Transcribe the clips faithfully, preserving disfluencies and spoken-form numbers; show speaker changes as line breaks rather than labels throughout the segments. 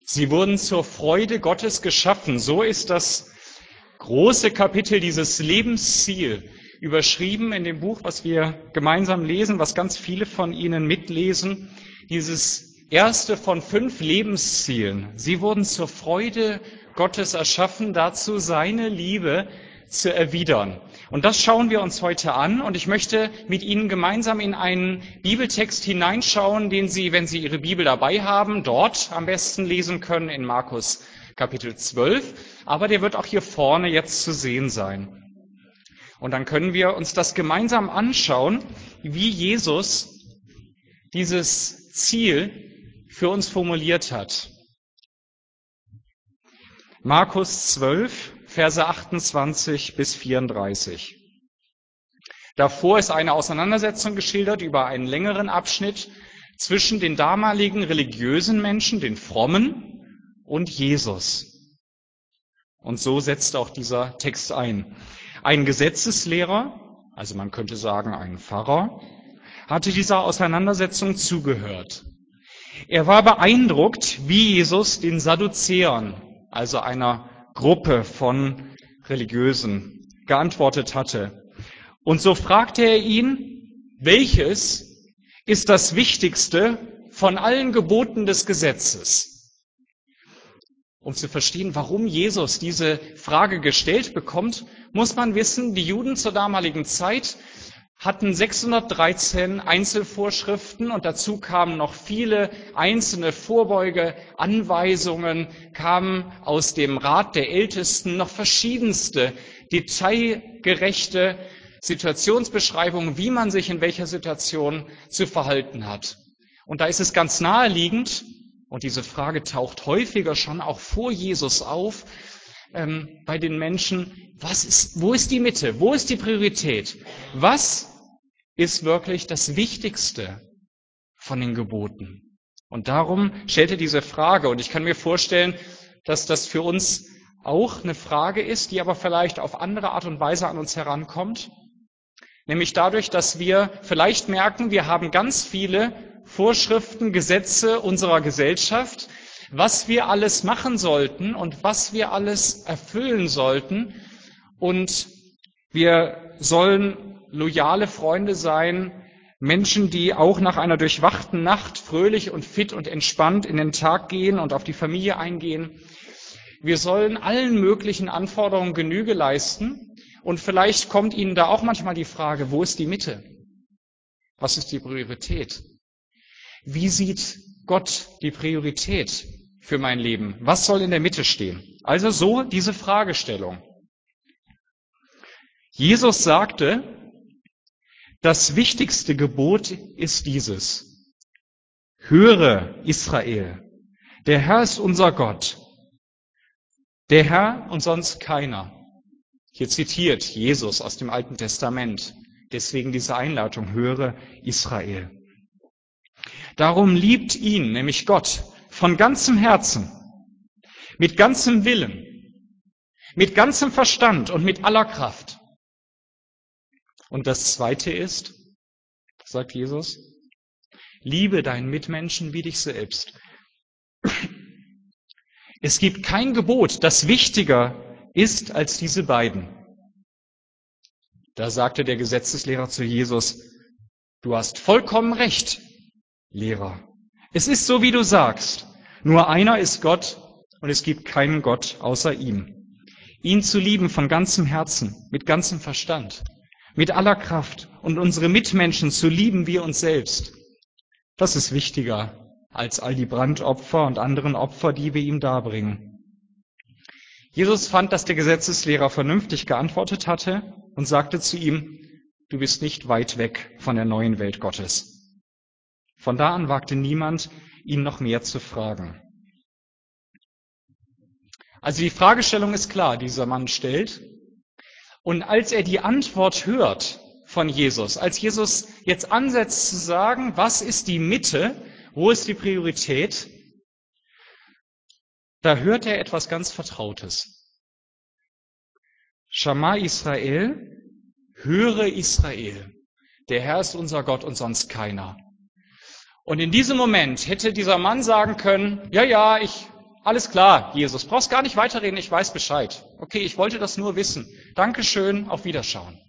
Sie wurden zur Freude Gottes geschaffen. So ist das große Kapitel, dieses Lebensziel, überschrieben in dem Buch, was wir gemeinsam lesen, was ganz viele von Ihnen mitlesen. Dieses erste von fünf Lebenszielen. Sie wurden zur Freude Gottes erschaffen, dazu seine Liebe zu erwidern. Und das schauen wir uns heute an. Und ich möchte mit Ihnen gemeinsam in einen Bibeltext hineinschauen, den Sie, wenn Sie Ihre Bibel dabei haben, dort am besten lesen können, in Markus Kapitel zwölf. Aber der wird auch hier vorne jetzt zu sehen sein. Und dann können wir uns das gemeinsam anschauen, wie Jesus dieses Ziel für uns formuliert hat. Markus zwölf, Verse achtundzwanzig bis vierunddreißig. Davor ist eine Auseinandersetzung geschildert über einen längeren Abschnitt zwischen den damaligen religiösen Menschen, den Frommen, und Jesus. Und so setzt auch dieser Text ein. Ein Gesetzeslehrer, also man könnte sagen ein Pfarrer, hatte dieser Auseinandersetzung zugehört. Er war beeindruckt, wie Jesus den Sadduzäern, also einer Gruppe von Religiösen, geantwortet hatte. Und so fragte er ihn, welches ist das Wichtigste von allen Geboten des Gesetzes? Um zu verstehen, warum Jesus diese Frage gestellt bekommt, muss man wissen, die Juden zur damaligen Zeit hatten sechshundertdreizehn Einzelvorschriften und dazu kamen noch viele einzelne Vorbeuge, Anweisungen, kamen aus dem Rat der Ältesten noch verschiedenste detailgerechte Situationsbeschreibungen, wie man sich in welcher Situation zu verhalten hat. Und da ist es ganz naheliegend, und diese Frage taucht häufiger schon auch vor Jesus auf, ähm, bei den Menschen, was ist, wo ist die Mitte, wo ist die Priorität? Was ist wirklich das Wichtigste von den Geboten? Und darum stellt er diese Frage. Und ich kann mir vorstellen, dass das für uns auch eine Frage ist, die aber vielleicht auf andere Art und Weise an uns herankommt. Nämlich dadurch, dass wir vielleicht merken, wir haben ganz viele Vorschriften, Gesetze unserer Gesellschaft, was wir alles machen sollten und was wir alles erfüllen sollten. Und wir sollen loyale Freunde sein, Menschen, die auch nach einer durchwachten Nacht fröhlich und fit und entspannt in den Tag gehen und auf die Familie eingehen. Wir sollen allen möglichen Anforderungen Genüge leisten. Und vielleicht kommt Ihnen da auch manchmal die Frage, wo ist die Mitte? Was ist die Priorität? Wie sieht Gott die Priorität für mein Leben? Was soll in der Mitte stehen? Also so diese Fragestellung. Jesus sagte, das wichtigste Gebot ist dieses: Höre, Israel, der Herr ist unser Gott, der Herr und sonst keiner. Hier zitiert Jesus aus dem Alten Testament. Deswegen diese Einleitung, höre, Israel. Darum liebt ihn, nämlich Gott, von ganzem Herzen, mit ganzem Willen, mit ganzem Verstand und mit aller Kraft. Und das Zweite ist, sagt Jesus, liebe deinen Mitmenschen wie dich selbst. Es gibt kein Gebot, das wichtiger ist als diese beiden. Da sagte der Gesetzeslehrer zu Jesus, du hast vollkommen recht, Lehrer. Es ist so, wie du sagst. Nur einer ist Gott und es gibt keinen Gott außer ihm. Ihn zu lieben von ganzem Herzen, mit ganzem Verstand, mit aller Kraft und unsere Mitmenschen zu lieben wie uns selbst. Das ist wichtiger als all die Brandopfer und anderen Opfer, die wir ihm darbringen. Jesus fand, dass der Gesetzeslehrer vernünftig geantwortet hatte und sagte zu ihm, du bist nicht weit weg von der neuen Welt Gottes. Von da an wagte niemand, ihn noch mehr zu fragen. Also die Fragestellung ist klar, die dieser Mann stellt. Und als er die Antwort hört von Jesus, als Jesus jetzt ansetzt zu sagen, was ist die Mitte, wo ist die Priorität, da hört er etwas ganz Vertrautes. Shama Israel, höre Israel, der Herr ist unser Gott und sonst keiner. Und in diesem Moment hätte dieser Mann sagen können, ja, ja, ich alles klar, Jesus, brauchst gar nicht weiterreden, ich weiß Bescheid. Okay, ich wollte das nur wissen. Dankeschön, auf Wiederschauen.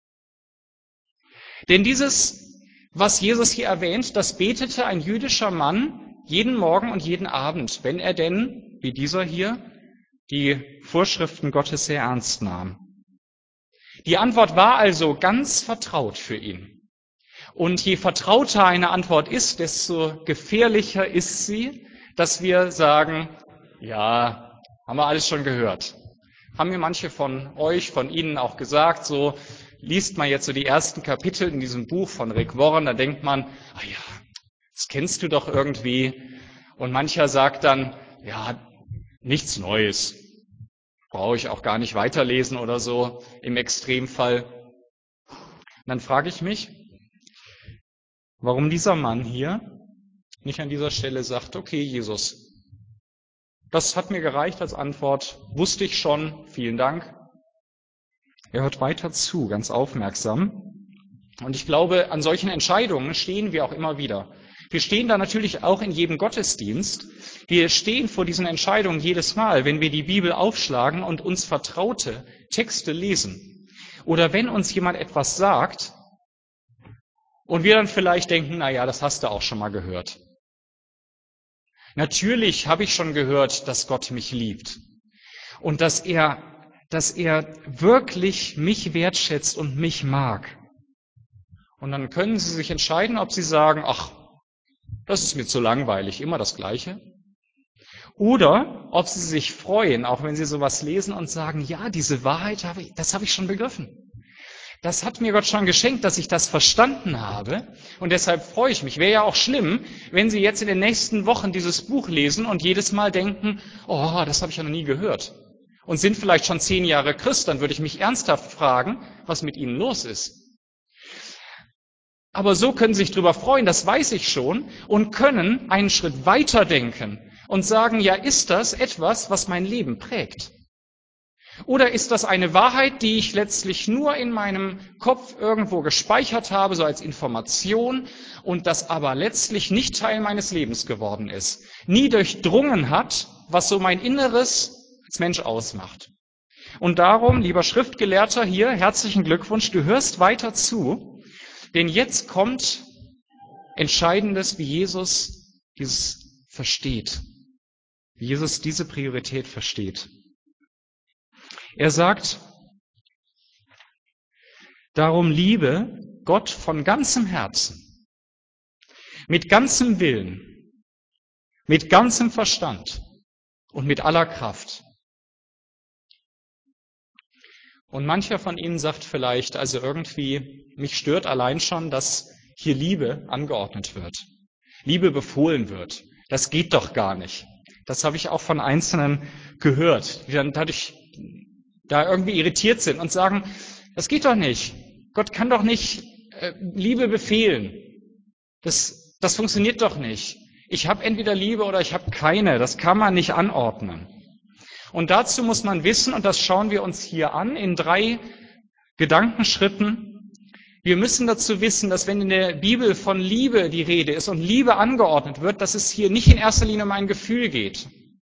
Denn dieses, was Jesus hier erwähnt, das betete ein jüdischer Mann jeden Morgen und jeden Abend, wenn er denn, wie dieser hier, die Vorschriften Gottes sehr ernst nahm. Die Antwort war also ganz vertraut für ihn. Und je vertrauter eine Antwort ist, desto gefährlicher ist sie, dass wir sagen, ja, haben wir alles schon gehört. Haben mir manche von euch, von Ihnen auch gesagt, so liest man jetzt so die ersten Kapitel in diesem Buch von Rick Warren, da denkt man, ah ja, das kennst du doch irgendwie. Und mancher sagt dann, ja, nichts Neues. Brauche ich auch gar nicht weiterlesen oder so im Extremfall. Und dann frage ich mich, warum dieser Mann hier nicht an dieser Stelle sagt, okay, Jesus, das hat mir gereicht als Antwort, wusste ich schon, vielen Dank. Er hört weiter zu, ganz aufmerksam. Und ich glaube, an solchen Entscheidungen stehen wir auch immer wieder. Wir stehen da natürlich auch in jedem Gottesdienst. Wir stehen vor diesen Entscheidungen jedes Mal, wenn wir die Bibel aufschlagen und uns vertraute Texte lesen. Oder wenn uns jemand etwas sagt und wir dann vielleicht denken, na ja, das hast du auch schon mal gehört. Natürlich habe ich schon gehört, dass Gott mich liebt und dass er, dass er wirklich mich wertschätzt und mich mag. Und dann können Sie sich entscheiden, ob Sie sagen, ach, das ist mir zu langweilig, immer das Gleiche. Oder ob Sie sich freuen, auch wenn Sie sowas lesen und sagen, ja, diese Wahrheit habe ich, das habe ich schon begriffen. Das hat mir Gott schon geschenkt, dass ich das verstanden habe. Und deshalb freue ich mich. Wäre ja auch schlimm, wenn Sie jetzt in den nächsten Wochen dieses Buch lesen und jedes Mal denken, oh, das habe ich ja noch nie gehört. Und sind vielleicht schon zehn Jahre Christ, dann würde ich mich ernsthaft fragen, was mit Ihnen los ist. Aber so können Sie sich drüber freuen, das weiß ich schon, und können einen Schritt weiter denken und sagen, ja, ist das etwas, was mein Leben prägt? Oder ist das eine Wahrheit, die ich letztlich nur in meinem Kopf irgendwo gespeichert habe, so als Information, und das aber letztlich nicht Teil meines Lebens geworden ist, nie durchdrungen hat, was so mein Inneres als Mensch ausmacht? Und darum, lieber Schriftgelehrter hier, herzlichen Glückwunsch, du hörst weiter zu, denn jetzt kommt Entscheidendes, wie Jesus dieses versteht, wie Jesus diese Priorität versteht. Er sagt, darum liebe Gott von ganzem Herzen, mit ganzem Willen, mit ganzem Verstand und mit aller Kraft. Und mancher von Ihnen sagt vielleicht, also irgendwie, mich stört allein schon, dass hier Liebe angeordnet wird, Liebe befohlen wird. Das geht doch gar nicht. Das habe ich auch von Einzelnen gehört, die dann dadurch da irgendwie irritiert sind und sagen, das geht doch nicht. Gott kann doch nicht äh, Liebe befehlen. Das, das funktioniert doch nicht. Ich habe entweder Liebe oder ich habe keine. Das kann man nicht anordnen. Und dazu muss man wissen, und das schauen wir uns hier an, in drei Gedankenschritten. Wir müssen dazu wissen, dass wenn in der Bibel von Liebe die Rede ist und Liebe angeordnet wird, dass es hier nicht in erster Linie um ein Gefühl geht.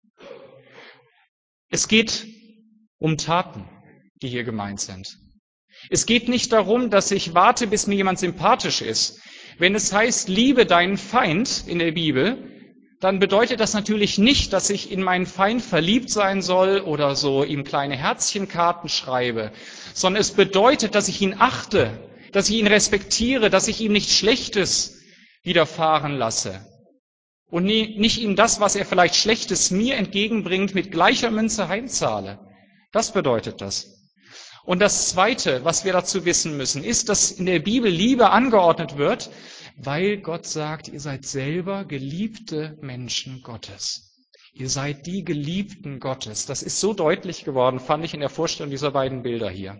Es geht um Taten, die hier gemeint sind. Es geht nicht darum, dass ich warte, bis mir jemand sympathisch ist. Wenn es heißt, liebe deinen Feind in der Bibel, dann bedeutet das natürlich nicht, dass ich in meinen Feind verliebt sein soll oder so ihm kleine Herzchenkarten schreibe, sondern es bedeutet, dass ich ihn achte, dass ich ihn respektiere, dass ich ihm nichts Schlechtes widerfahren lasse und nie, nicht ihm das, was er vielleicht Schlechtes mir entgegenbringt, mit gleicher Münze heimzahle. Das bedeutet das. Und das Zweite, was wir dazu wissen müssen, ist, dass in der Bibel Liebe angeordnet wird, weil Gott sagt, ihr seid selber geliebte Menschen Gottes. Ihr seid die Geliebten Gottes. Das ist so deutlich geworden, fand ich in der Vorstellung dieser beiden Bilder hier.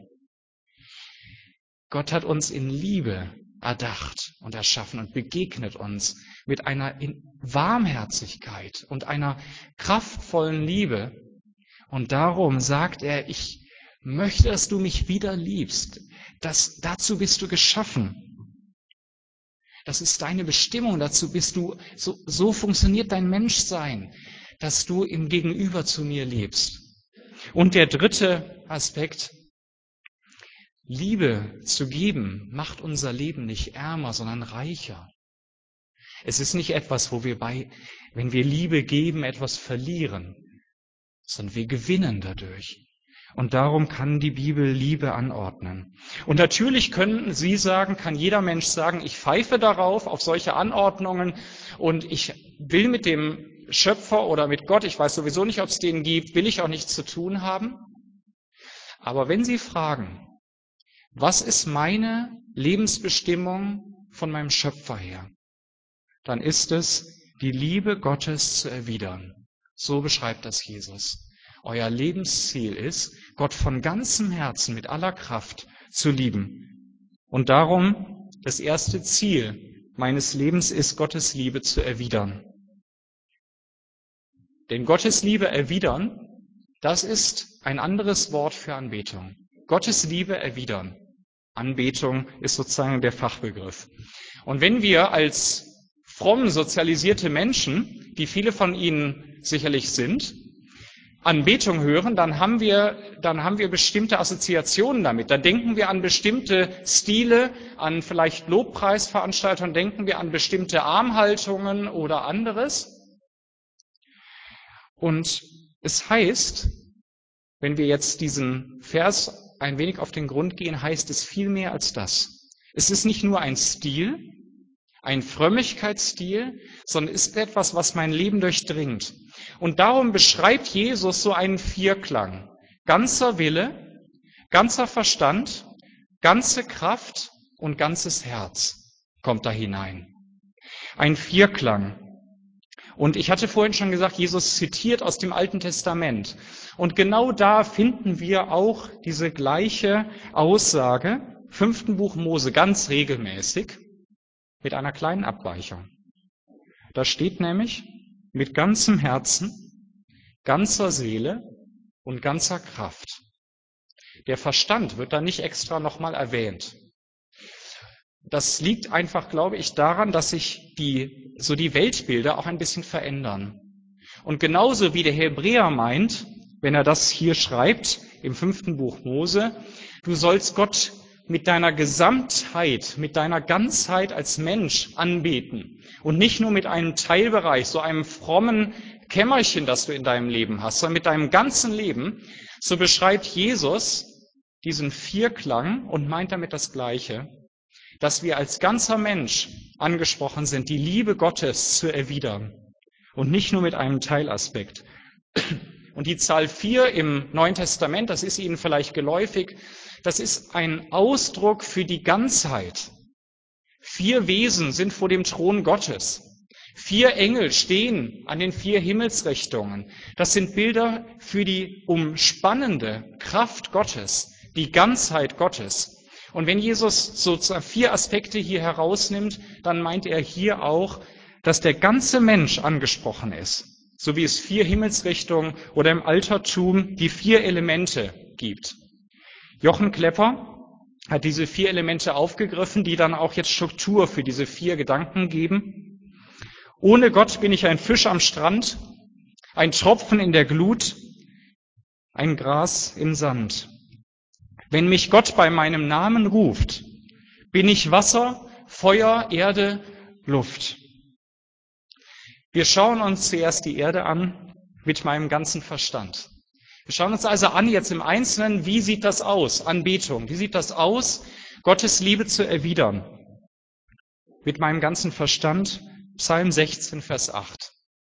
Gott hat uns in Liebe erdacht und erschaffen und begegnet uns mit einer Warmherzigkeit und einer kraftvollen Liebe. Und darum sagt er, ich möchte, dass du mich wieder liebst. Das, dazu bist du geschaffen. Das ist deine Bestimmung, dazu bist du, so, so funktioniert dein Menschsein. dass du im Gegenüber zu mir lebst. Und der dritte Aspekt, Liebe zu geben, macht unser Leben nicht ärmer, sondern reicher. Es ist nicht etwas, wo wir bei, wenn wir Liebe geben, etwas verlieren, sondern wir gewinnen dadurch. Und darum kann die Bibel Liebe anordnen. Und natürlich können Sie sagen, kann jeder Mensch sagen, ich pfeife darauf, auf solche Anordnungen und ich will mit dem Schöpfer oder mit Gott, ich weiß sowieso nicht, ob es den gibt, will ich auch nichts zu tun haben. Aber wenn Sie fragen, was ist meine Lebensbestimmung von meinem Schöpfer her, dann ist es, die Liebe Gottes zu erwidern. So beschreibt das Jesus. Euer Lebensziel ist, Gott von ganzem Herzen mit aller Kraft zu lieben. Und darum, das erste Ziel meines Lebens ist, Gottes Liebe zu erwidern. Denn Gottes Liebe erwidern, das ist ein anderes Wort für Anbetung. Gottes Liebe erwidern. Anbetung ist sozusagen der Fachbegriff. Und wenn wir als fromm sozialisierte Menschen, die viele von Ihnen sicherlich sind, Anbetung hören, dann haben wir, dann haben wir bestimmte Assoziationen damit. Da denken wir an bestimmte Stile, an vielleicht Lobpreisveranstaltungen, denken wir an bestimmte Armhaltungen oder anderes. Und es heißt, wenn wir jetzt diesen Vers ein wenig auf den Grund gehen, heißt es viel mehr als das. Es ist nicht nur ein Stil, ein Frömmigkeitsstil, sondern ist etwas, was mein Leben durchdringt. Und darum beschreibt Jesus so einen Vierklang. Ganzer Wille, ganzer Verstand, ganze Kraft und ganzes Herz kommt da hinein. Ein Vierklang. Und ich hatte vorhin schon gesagt, Jesus zitiert aus dem Alten Testament. Und genau da finden wir auch diese gleiche Aussage, fünften Buch Mose, ganz regelmäßig, mit einer kleinen Abweichung. Da steht nämlich, mit ganzem Herzen, ganzer Seele und ganzer Kraft. Der Verstand wird da nicht extra nochmal erwähnt. Das liegt einfach, glaube ich, daran, dass sich die, so die Weltbilder auch ein bisschen verändern. Und genauso wie der Hebräer meint, wenn er das hier schreibt, im fünften Buch Mose, du sollst Gott mit deiner Gesamtheit, mit deiner Ganzheit als Mensch anbeten und nicht nur mit einem Teilbereich, so einem frommen Kämmerchen, das du in deinem Leben hast, sondern mit deinem ganzen Leben, so beschreibt Jesus diesen Vierklang und meint damit das Gleiche, dass wir als ganzer Mensch angesprochen sind, die Liebe Gottes zu erwidern und nicht nur mit einem Teilaspekt. Und die Zahl vier im Neuen Testament, das ist Ihnen vielleicht geläufig, das ist ein Ausdruck für die Ganzheit. Vier Wesen sind vor dem Thron Gottes. Vier Engel stehen an den vier Himmelsrichtungen. Das sind Bilder für die umspannende Kraft Gottes, die Ganzheit Gottes. Und wenn Jesus sozusagen vier Aspekte hier herausnimmt, dann meint er hier auch, dass der ganze Mensch angesprochen ist, so wie es vier Himmelsrichtungen oder im Altertum die vier Elemente gibt. Jochen Klepper hat diese vier Elemente aufgegriffen, die dann auch jetzt Struktur für diese vier Gedanken geben. Ohne Gott bin ich ein Fisch am Strand, ein Tropfen in der Glut, ein Gras im Sand. Wenn mich Gott bei meinem Namen ruft, bin ich Wasser, Feuer, Erde, Luft. Wir schauen uns zuerst die Erde an mit meinem ganzen Verstand. Wir schauen uns also an jetzt im Einzelnen, wie sieht das aus, Anbetung, wie sieht das aus, Gottes Liebe zu erwidern. Mit meinem ganzen Verstand, Psalm sechzehn, Vers acht.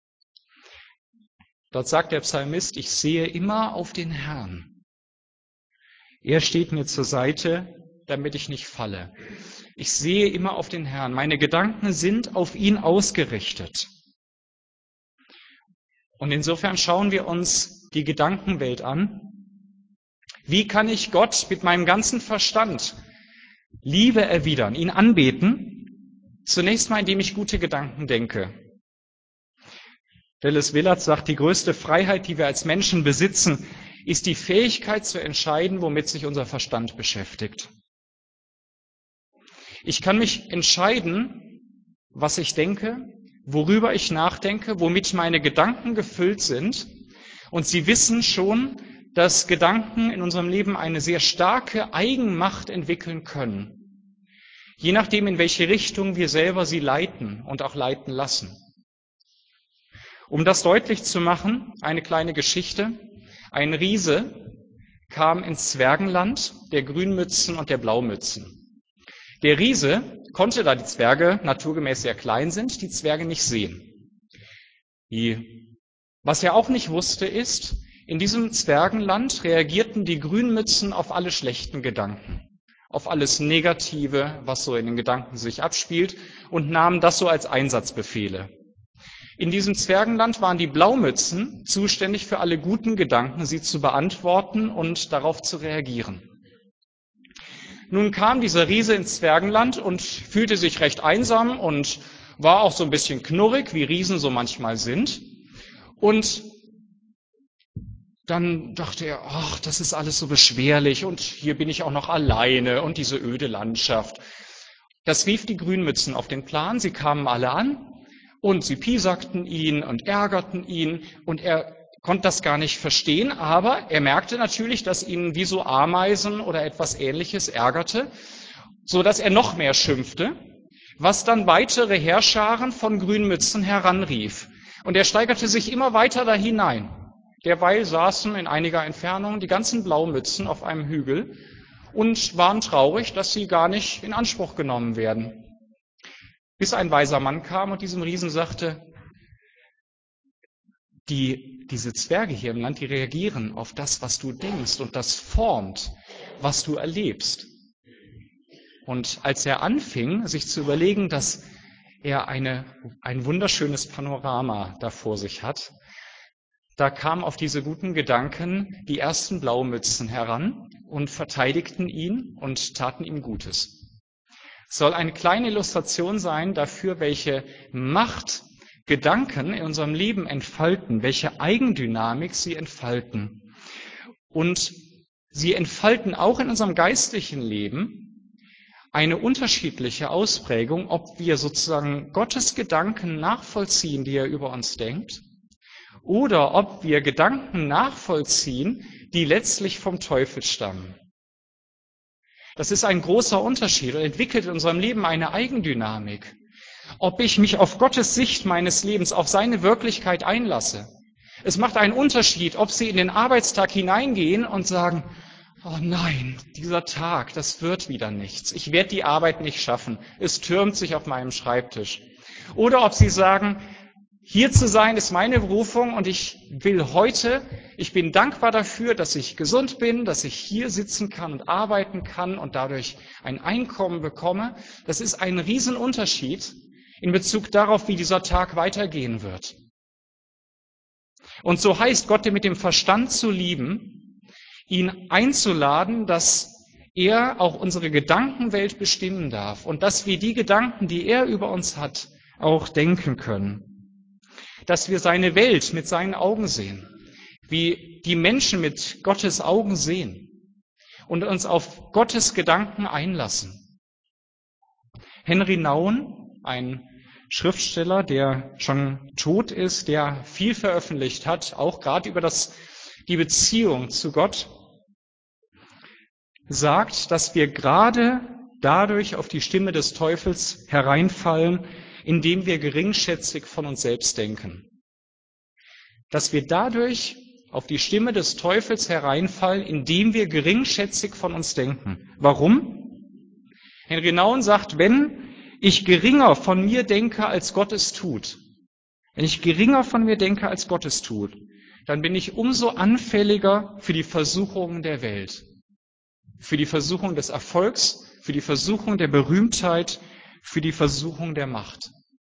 Dort sagt der Psalmist, ich sehe immer auf den Herrn. Er steht mir zur Seite, damit ich nicht falle. Ich sehe immer auf den Herrn. Meine Gedanken sind auf ihn ausgerichtet. Und insofern schauen wir uns die Gedankenwelt an. Wie kann ich Gott mit meinem ganzen Verstand Liebe erwidern, ihn anbeten? Zunächst mal, indem ich gute Gedanken denke. Dallas Willard sagt, die größte Freiheit, die wir als Menschen besitzen, ist die Fähigkeit zu entscheiden, womit sich unser Verstand beschäftigt. Ich kann mich entscheiden, was ich denke, worüber ich nachdenke, womit meine Gedanken gefüllt sind. Und sie wissen schon, dass Gedanken in unserem Leben eine sehr starke Eigenmacht entwickeln können, je nachdem, in welche Richtung wir selber sie leiten und auch leiten lassen. Um das deutlich zu machen, eine kleine Geschichte. Ein Riese kam ins Zwergenland der Grünmützen und der Blaumützen. Der Riese konnte, da die Zwerge naturgemäß sehr klein sind, die Zwerge nicht sehen. Die, was er auch nicht wusste, ist, in diesem Zwergenland reagierten die Grünmützen auf alle schlechten Gedanken, auf alles Negative, was so in den Gedanken sich abspielt, und nahmen das so als Einsatzbefehle. In diesem Zwergenland waren die Blaumützen zuständig für alle guten Gedanken, sie zu beantworten und darauf zu reagieren. Nun kam dieser Riese ins Zwergenland und fühlte sich recht einsam und war auch so ein bisschen knurrig, wie Riesen so manchmal sind. Und dann dachte er, ach, das ist alles so beschwerlich und hier bin ich auch noch alleine und diese öde Landschaft. Das rief die Grünmützen auf den Plan, sie kamen alle an. Und sie piesakten ihn und ärgerten ihn und er konnte das gar nicht verstehen, aber er merkte natürlich, dass ihn wie so Ameisen oder etwas Ähnliches ärgerte, so dass er noch mehr schimpfte, was dann weitere Heerscharen von Grünmützen heranrief. Und er steigerte sich immer weiter da hinein. Derweil saßen in einiger Entfernung die ganzen Blaumützen auf einem Hügel und waren traurig, dass sie gar nicht in Anspruch genommen werden. Bis ein weiser Mann kam und diesem Riesen sagte, die, diese Zwerge hier im Land, die reagieren auf das, was du denkst und das formt, was du erlebst. Und als er anfing, sich zu überlegen, dass er eine, ein wunderschönes Panorama da vor sich hat, da kamen auf diese guten Gedanken die ersten Blaumützen heran und verteidigten ihn und taten ihm Gutes. Soll eine kleine Illustration sein dafür, welche Macht Gedanken in unserem Leben entfalten, welche Eigendynamik sie entfalten. Und sie entfalten auch in unserem geistlichen Leben eine unterschiedliche Ausprägung, ob wir sozusagen Gottes Gedanken nachvollziehen, die er über uns denkt, oder ob wir Gedanken nachvollziehen, die letztlich vom Teufel stammen. Das ist ein großer Unterschied und entwickelt in unserem Leben eine Eigendynamik. Ob ich mich auf Gottes Sicht meines Lebens, auf seine Wirklichkeit einlasse. Es macht einen Unterschied, ob Sie in den Arbeitstag hineingehen und sagen, oh nein, dieser Tag, das wird wieder nichts. Ich werde die Arbeit nicht schaffen. Es türmt sich auf meinem Schreibtisch. Oder ob Sie sagen, hier zu sein ist meine Berufung und ich will heute, ich bin dankbar dafür, dass ich gesund bin, dass ich hier sitzen kann und arbeiten kann und dadurch ein Einkommen bekomme. Das ist ein Riesenunterschied in Bezug darauf, wie dieser Tag weitergehen wird. Und so heißt Gott mit dem Verstand zu lieben, ihn einzuladen, dass er auch unsere Gedankenwelt bestimmen darf und dass wir die Gedanken, die er über uns hat, auch denken können. Dass wir seine Welt mit seinen Augen sehen, wie die Menschen mit Gottes Augen sehen und uns auf Gottes Gedanken einlassen. Henry Nouwen, ein Schriftsteller, der schon tot ist, der viel veröffentlicht hat, auch gerade über das, die Beziehung zu Gott, sagt, dass wir gerade dadurch auf die Stimme des Teufels hereinfallen, indem wir geringschätzig von uns selbst denken. Dass wir dadurch auf die Stimme des Teufels hereinfallen, indem wir geringschätzig von uns denken. Warum? Henry Nouwen sagt, wenn ich geringer von mir denke, als Gott es tut, wenn ich geringer von mir denke, als Gott es tut, dann bin ich umso anfälliger für die Versuchungen der Welt, für die Versuchung des Erfolgs, für die Versuchung der Berühmtheit, für die Versuchung der Macht.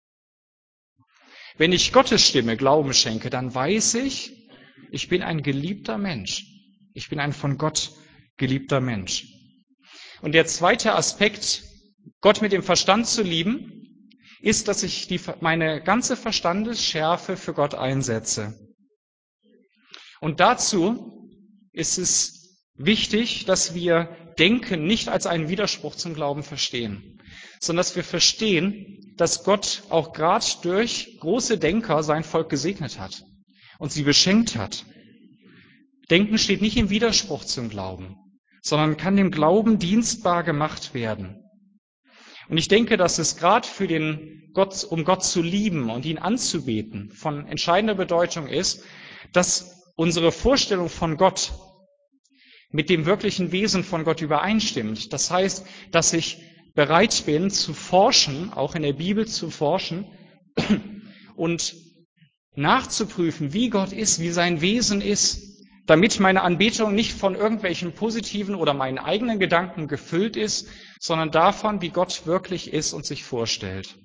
Wenn ich Gottes Stimme Glauben schenke, dann weiß ich, ich bin ein geliebter Mensch. Ich bin ein von Gott geliebter Mensch. Und der zweite Aspekt, Gott mit dem Verstand zu lieben, ist, dass ich die, meine ganze Verstandesschärfe für Gott einsetze. Und dazu ist es wichtig, dass wir Denken nicht als einen Widerspruch zum Glauben verstehen, sondern dass wir verstehen, dass Gott auch gerade durch große Denker sein Volk gesegnet hat und sie beschenkt hat. Denken steht nicht im Widerspruch zum Glauben, sondern kann dem Glauben dienstbar gemacht werden. Und ich denke, dass es gerade für den Gott, um Gott zu lieben und ihn anzubeten, von entscheidender Bedeutung ist, dass unsere Vorstellung von Gott mit dem wirklichen Wesen von Gott übereinstimmt. Das heißt, dass ich bereit bin zu forschen, auch in der Bibel zu forschen und nachzuprüfen, wie Gott ist, wie sein Wesen ist, damit meine Anbetung nicht von irgendwelchen positiven oder meinen eigenen Gedanken gefüllt ist, sondern davon, wie Gott wirklich ist und sich vorstellt.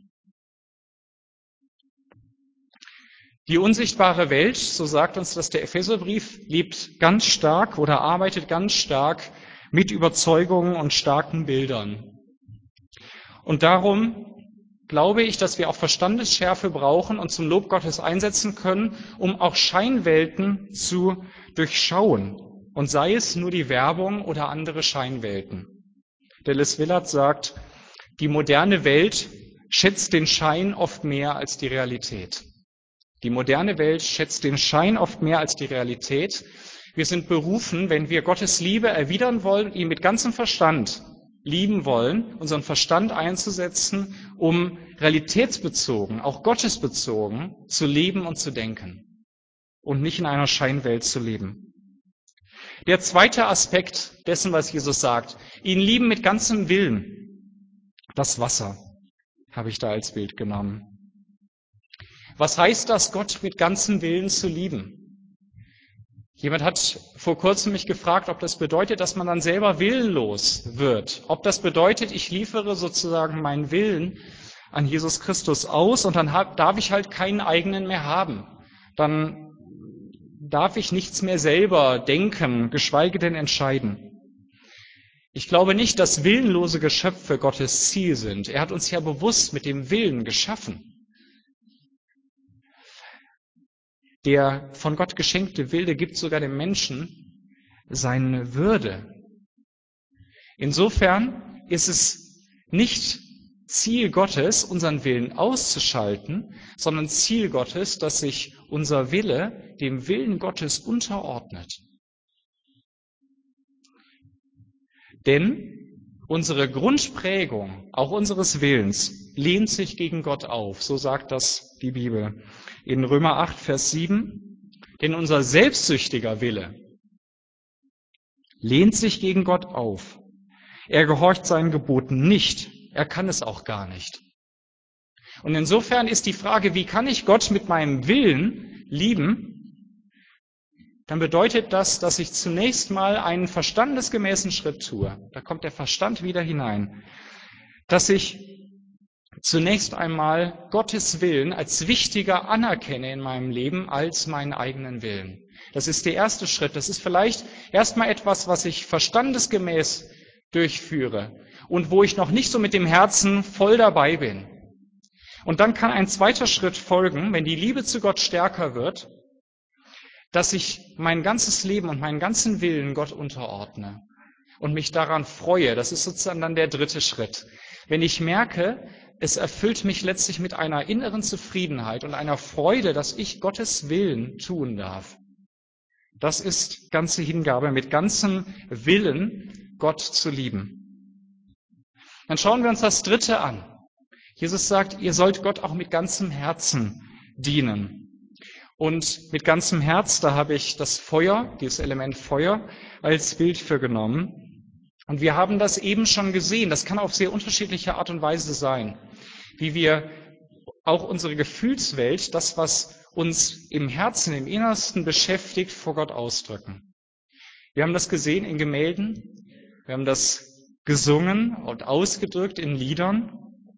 Die unsichtbare Welt, so sagt uns das der Epheserbrief, lebt ganz stark oder arbeitet ganz stark mit Überzeugungen und starken Bildern. Und darum glaube ich, dass wir auch Verstandesschärfe brauchen und zum Lob Gottes einsetzen können, um auch Scheinwelten zu durchschauen. Und sei es nur die Werbung oder andere Scheinwelten. Dallas Willard sagt, die moderne Welt schätzt den Schein oft mehr als die Realität. Die moderne Welt schätzt den Schein oft mehr als die Realität. Wir sind berufen, wenn wir Gottes Liebe erwidern wollen, ihn mit ganzem Verstand lieben wollen, unseren Verstand einzusetzen, um realitätsbezogen, auch gottesbezogen zu leben und zu denken und nicht in einer Scheinwelt zu leben. Der zweite Aspekt dessen, was Jesus sagt, ihn lieben mit ganzem Willen. Das Wasser habe ich da als Bild genommen. Was heißt das, Gott mit ganzem Willen zu lieben? Jemand hat vor kurzem mich gefragt, ob das bedeutet, dass man dann selber willenlos wird. Ob das bedeutet, ich liefere sozusagen meinen Willen an Jesus Christus aus und dann hab, darf ich halt keinen eigenen mehr haben. Dann darf ich nichts mehr selber denken, geschweige denn entscheiden. Ich glaube nicht, dass willenlose Geschöpfe Gottes Ziel sind. Er hat uns ja bewusst mit dem Willen geschaffen. Der von Gott geschenkte Wille gibt sogar dem Menschen seine Würde. Insofern ist es nicht Ziel Gottes, unseren Willen auszuschalten, sondern Ziel Gottes, dass sich unser Wille dem Willen Gottes unterordnet. Denn unsere Grundprägung, auch unseres Willens, lehnt sich gegen Gott auf. So sagt das die Bibel. In Römer acht, Vers sieben, denn unser selbstsüchtiger Wille lehnt sich gegen Gott auf. Er gehorcht seinen Geboten nicht. Er kann es auch gar nicht. Und insofern ist die Frage, wie kann ich Gott mit meinem Willen lieben? Dann bedeutet das, dass ich zunächst mal einen verstandesgemäßen Schritt tue. Da kommt der Verstand wieder hinein. Dass ich zunächst einmal Gottes Willen als wichtiger anerkenne in meinem Leben als meinen eigenen Willen. Das ist der erste Schritt. Das ist vielleicht erstmal etwas, was ich verstandesgemäß durchführe und wo ich noch nicht so mit dem Herzen voll dabei bin. Und dann kann ein zweiter Schritt folgen, wenn die Liebe zu Gott stärker wird, dass ich mein ganzes Leben und meinen ganzen Willen Gott unterordne und mich daran freue. Das ist sozusagen dann der dritte Schritt. Wenn ich merke, es erfüllt mich letztlich mit einer inneren Zufriedenheit und einer Freude, dass ich Gottes Willen tun darf. Das ist ganze Hingabe, mit ganzem Willen Gott zu lieben. Dann schauen wir uns das Dritte an. Jesus sagt, ihr sollt Gott auch mit ganzem Herzen dienen. Und mit ganzem Herz, da habe ich das Feuer, dieses Element Feuer, als Bild für genommen. Und wir haben das eben schon gesehen. Das kann auf sehr unterschiedliche Art und Weise sein, wie wir auch unsere Gefühlswelt, das, was uns im Herzen, im Innersten beschäftigt, vor Gott ausdrücken. Wir haben das gesehen in Gemälden, wir haben das gesungen und ausgedrückt in Liedern.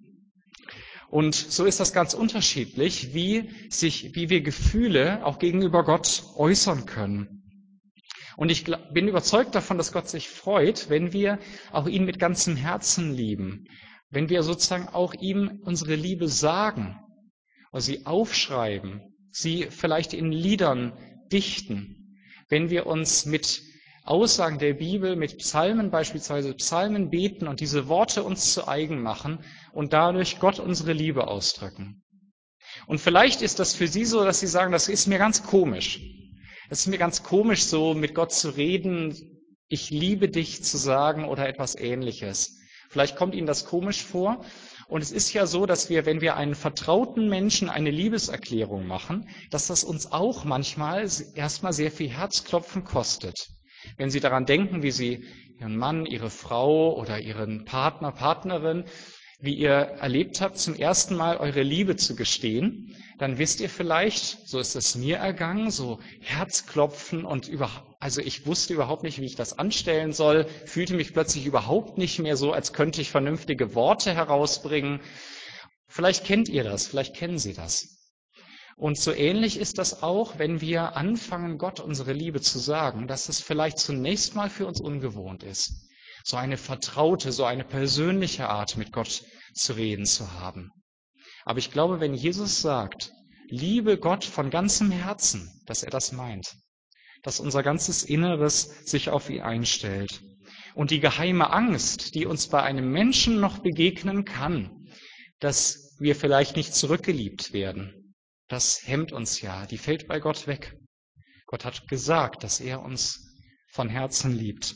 Und so ist das ganz unterschiedlich, wie sich, wie wir Gefühle auch gegenüber Gott äußern können. Und ich bin überzeugt davon, dass Gott sich freut, wenn wir auch ihn mit ganzem Herzen lieben. Wenn wir sozusagen auch ihm unsere Liebe sagen oder sie aufschreiben, sie vielleicht in Liedern dichten. Wenn wir uns mit Aussagen der Bibel mit Psalmen, beispielsweise Psalmen beten und diese Worte uns zu eigen machen und dadurch Gott unsere Liebe ausdrücken. Und vielleicht ist das für Sie so, dass Sie sagen, das ist mir ganz komisch. Es ist mir ganz komisch, so mit Gott zu reden, ich liebe dich zu sagen oder etwas Ähnliches. Vielleicht kommt Ihnen das komisch vor. Und es ist ja so, dass wir, wenn wir einen vertrauten Menschen eine Liebeserklärung machen, dass das uns auch manchmal erstmal sehr viel Herzklopfen kostet. Wenn Sie daran denken, wie Sie Ihren Mann, Ihre Frau oder Ihren Partner, Partnerin, wie ihr erlebt habt, zum ersten Mal eure Liebe zu gestehen, dann wisst ihr vielleicht, so ist es mir ergangen, so Herzklopfen und über, also ich wusste überhaupt nicht, wie ich das anstellen soll, fühlte mich plötzlich überhaupt nicht mehr so, als könnte ich vernünftige Worte herausbringen. Vielleicht kennt ihr das, vielleicht kennen Sie das. Und so ähnlich ist das auch, wenn wir anfangen, Gott unsere Liebe zu sagen, dass es vielleicht zunächst mal für uns ungewohnt ist, so eine vertraute, so eine persönliche Art mit Gott zu reden zu haben. Aber ich glaube, wenn Jesus sagt, liebe Gott von ganzem Herzen, dass er das meint, dass unser ganzes Inneres sich auf ihn einstellt. Und die geheime Angst, die uns bei einem Menschen noch begegnen kann, dass wir vielleicht nicht zurückgeliebt werden, das hemmt uns ja, die fällt bei Gott weg. Gott hat gesagt, dass er uns von Herzen liebt.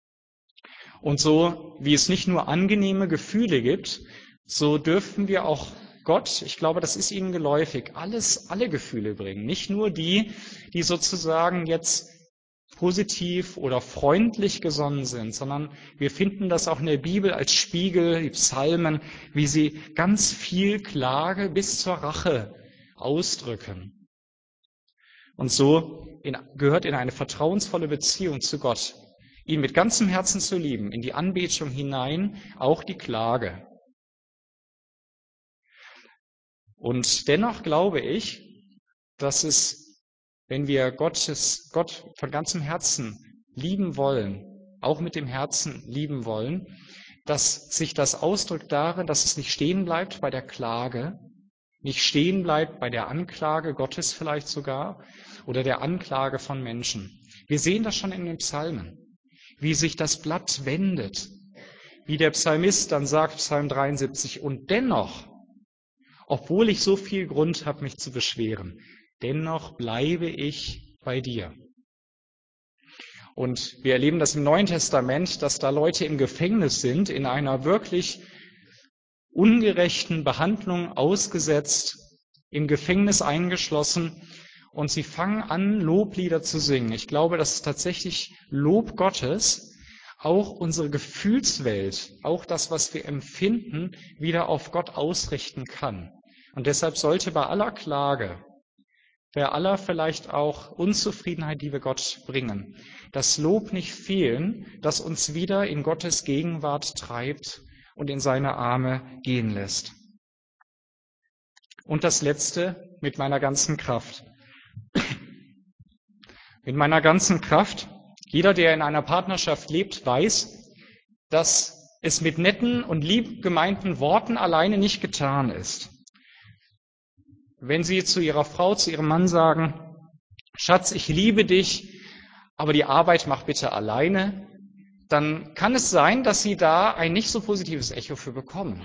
Und so, wie es nicht nur angenehme Gefühle gibt, so dürfen wir auch Gott, ich glaube, das ist Ihnen geläufig, alles, alle Gefühle bringen. Nicht nur die, die sozusagen jetzt positiv oder freundlich gesonnen sind, sondern wir finden das auch in der Bibel als Spiegel, die Psalmen, wie sie ganz viel Klage bis zur Rache ausdrücken. Und so in, gehört in eine vertrauensvolle Beziehung zu Gott, ihn mit ganzem Herzen zu lieben, in die Anbetung hinein, auch die Klage. Und dennoch glaube ich, dass es, wenn wir Gottes, Gott von ganzem Herzen lieben wollen, auch mit dem Herzen lieben wollen, dass sich das ausdrückt darin, dass es nicht stehen bleibt bei der Klage, nicht stehen bleibt bei der Anklage Gottes vielleicht sogar oder der Anklage von Menschen. Wir sehen das schon in den Psalmen, wie sich das Blatt wendet, wie der Psalmist dann sagt, Psalm dreiundsiebzig, und dennoch, obwohl ich so viel Grund habe, mich zu beschweren, dennoch bleibe ich bei dir. Und wir erleben das im Neuen Testament, dass da Leute im Gefängnis sind, in einer wirklich ungerechten Behandlung ausgesetzt, im Gefängnis eingeschlossen, und sie fangen an, Loblieder zu singen. Ich glaube, dass tatsächlich Lob Gottes auch unsere Gefühlswelt, auch das, was wir empfinden, wieder auf Gott ausrichten kann. Und deshalb sollte bei aller Klage, bei aller vielleicht auch Unzufriedenheit, die wir Gott bringen, das Lob nicht fehlen, das uns wieder in Gottes Gegenwart treibt und in seine Arme gehen lässt. Und das Letzte, mit meiner ganzen Kraft. Mit meiner ganzen Kraft. Jeder, der in einer Partnerschaft lebt, weiß, dass es mit netten und lieb gemeinten Worten alleine nicht getan ist. Wenn Sie zu Ihrer Frau, zu Ihrem Mann sagen, Schatz, ich liebe dich, aber die Arbeit mach bitte alleine, dann kann es sein, dass Sie da ein nicht so positives Echo für bekommen.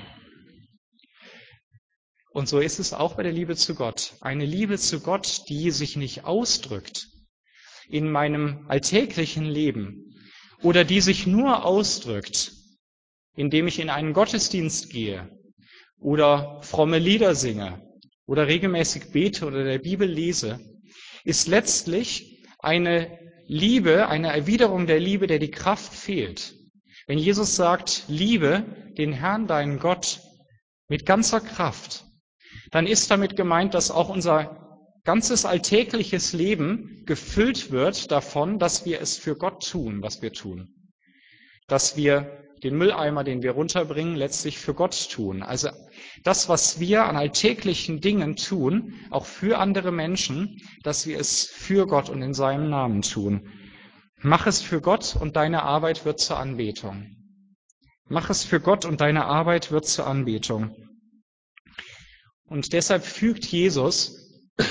Und so ist es auch bei der Liebe zu Gott. Eine Liebe zu Gott, die sich nicht ausdrückt in meinem alltäglichen Leben oder die sich nur ausdrückt, indem ich in einen Gottesdienst gehe oder fromme Lieder singe oder regelmäßig bete oder der Bibel lese, ist letztlich eine Liebe, eine Erwiderung der Liebe, der die Kraft fehlt. Wenn Jesus sagt, liebe den Herrn, deinen Gott, mit ganzer Kraft, dann ist damit gemeint, dass auch unser ganzes alltägliches Leben gefüllt wird davon, dass wir es für Gott tun, was wir tun. Dass wir den Mülleimer, den wir runterbringen, letztlich für Gott tun. Also das, was wir an alltäglichen Dingen tun, auch für andere Menschen, dass wir es für Gott und in seinem Namen tun. Mach es für Gott und deine Arbeit wird zur Anbetung. Mach es für Gott und deine Arbeit wird zur Anbetung. Und deshalb fügt Jesus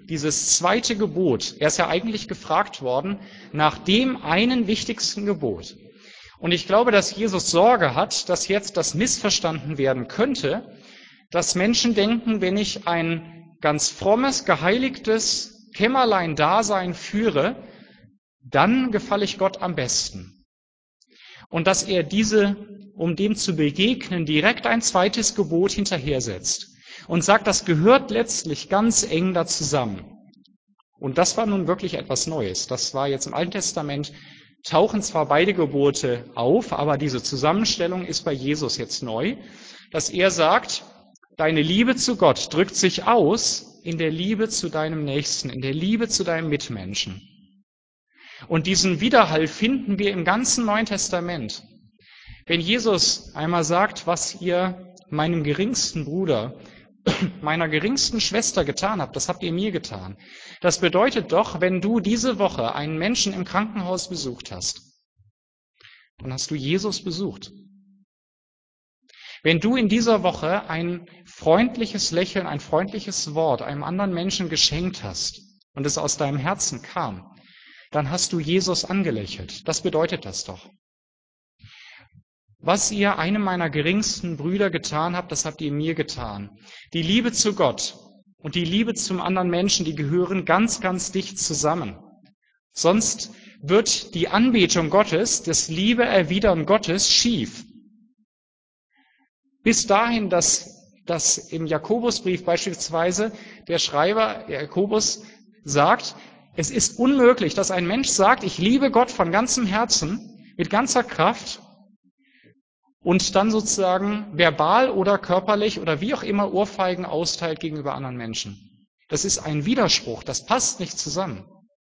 dieses zweite Gebot. Er ist ja eigentlich gefragt worden nach dem einen wichtigsten Gebot. Und ich glaube, dass Jesus Sorge hat, dass jetzt das missverstanden werden könnte, dass Menschen denken, wenn ich ein ganz frommes, geheiligtes Kämmerlein-Dasein führe, dann gefalle ich Gott am besten. Und dass er diese, um dem zu begegnen, direkt ein zweites Gebot hinterher setzt und sagt, das gehört letztlich ganz eng da zusammen. Und das war nun wirklich etwas Neues. Das war jetzt im Alten Testament, tauchen zwar beide Gebote auf, aber diese Zusammenstellung ist bei Jesus jetzt neu, dass er sagt, deine Liebe zu Gott drückt sich aus in der Liebe zu deinem Nächsten, in der Liebe zu deinem Mitmenschen. Und diesen Widerhall finden wir im ganzen Neuen Testament. Wenn Jesus einmal sagt, was ihr meinem geringsten Bruder, meiner geringsten Schwester getan habt, das habt ihr mir getan. Das bedeutet doch, wenn du diese Woche einen Menschen im Krankenhaus besucht hast, dann hast du Jesus besucht. Wenn du in dieser Woche ein freundliches Lächeln, ein freundliches Wort einem anderen Menschen geschenkt hast und es aus deinem Herzen kam, dann hast du Jesus angelächelt. Das bedeutet das doch. Was ihr einem meiner geringsten Brüder getan habt, das habt ihr mir getan. Die Liebe zu Gott und die Liebe zum anderen Menschen, die gehören ganz, ganz dicht zusammen. Sonst wird die Anbetung Gottes, das Liebe-Erwidern Gottes schief. Bis dahin, dass, dass im Jakobusbrief beispielsweise der Schreiber Jakobus sagt, es ist unmöglich, dass ein Mensch sagt, ich liebe Gott von ganzem Herzen, mit ganzer Kraft, und dann sozusagen verbal oder körperlich oder wie auch immer Ohrfeigen austeilt gegenüber anderen Menschen. Das ist ein Widerspruch, das passt nicht zusammen.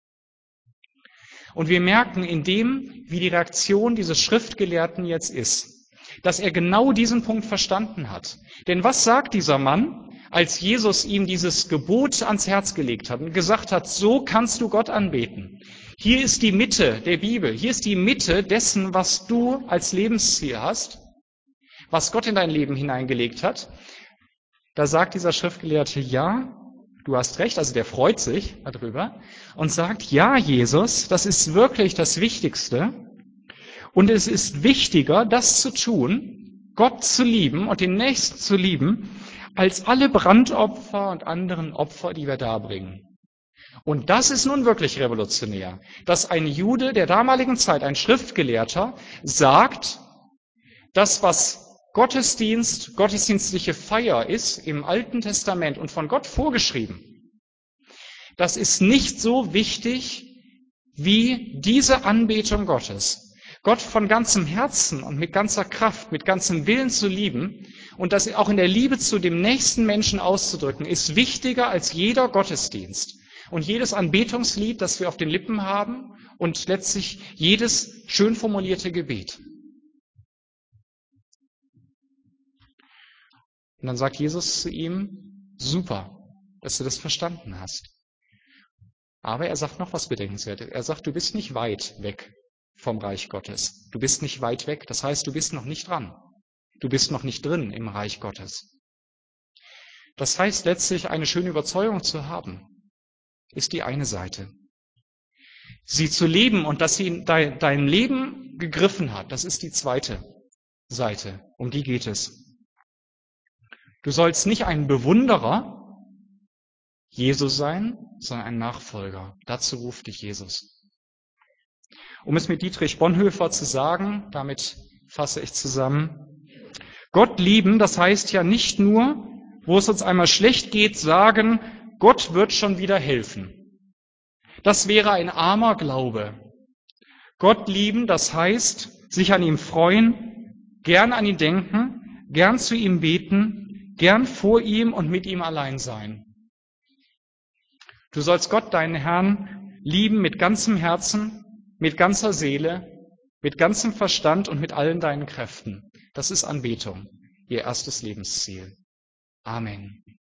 Und wir merken in dem, wie die Reaktion dieses Schriftgelehrten jetzt ist, dass er genau diesen Punkt verstanden hat. Denn was sagt dieser Mann, als Jesus ihm dieses Gebot ans Herz gelegt hat und gesagt hat, so kannst du Gott anbeten. Hier ist die Mitte der Bibel, hier ist die Mitte dessen, was du als Lebensziel hast, was Gott in dein Leben hineingelegt hat. Da sagt dieser Schriftgelehrte, ja, du hast recht, also der freut sich darüber und sagt, ja, Jesus, das ist wirklich das Wichtigste und es ist wichtiger, das zu tun, Gott zu lieben und den Nächsten zu lieben, als alle Brandopfer und anderen Opfer, die wir darbringen. Und das ist nun wirklich revolutionär, dass ein Jude der damaligen Zeit, ein Schriftgelehrter, sagt, das, was Gottesdienst, gottesdienstliche Feier ist im Alten Testament und von Gott vorgeschrieben, das ist nicht so wichtig wie diese Anbetung Gottes. Gott von ganzem Herzen und mit ganzer Kraft, mit ganzem Willen zu lieben und das auch in der Liebe zu dem nächsten Menschen auszudrücken, ist wichtiger als jeder Gottesdienst und jedes Anbetungslied, das wir auf den Lippen haben und letztlich jedes schön formulierte Gebet. Und dann sagt Jesus zu ihm, super, dass du das verstanden hast. Aber er sagt noch was Bedenkenswertes. Er sagt, du bist nicht weit weg vom Reich Gottes. Du bist nicht weit weg. Das heißt, du bist noch nicht dran. Du bist noch nicht drin im Reich Gottes. Das heißt letztlich, eine schöne Überzeugung zu haben, ist die eine Seite. Sie zu leben und dass sie dein, dein Leben gegriffen hat, das ist die zweite Seite. Um die geht es. Du sollst nicht ein Bewunderer Jesus sein, sondern ein Nachfolger. Dazu ruft dich Jesus. Um es mit Dietrich Bonhoeffer zu sagen, damit fasse ich zusammen, Gott lieben, das heißt ja nicht nur, wo es uns einmal schlecht geht, sagen, Gott wird schon wieder helfen. Das wäre ein armer Glaube. Gott lieben, das heißt, sich an ihm freuen, gern an ihn denken, gern zu ihm beten, gern vor ihm und mit ihm allein sein. Du sollst Gott, deinen Herrn, lieben mit ganzem Herzen, mit ganzer Seele, mit ganzem Verstand und mit allen deinen Kräften. Das ist Anbetung, ihr erstes Lebensziel. Amen.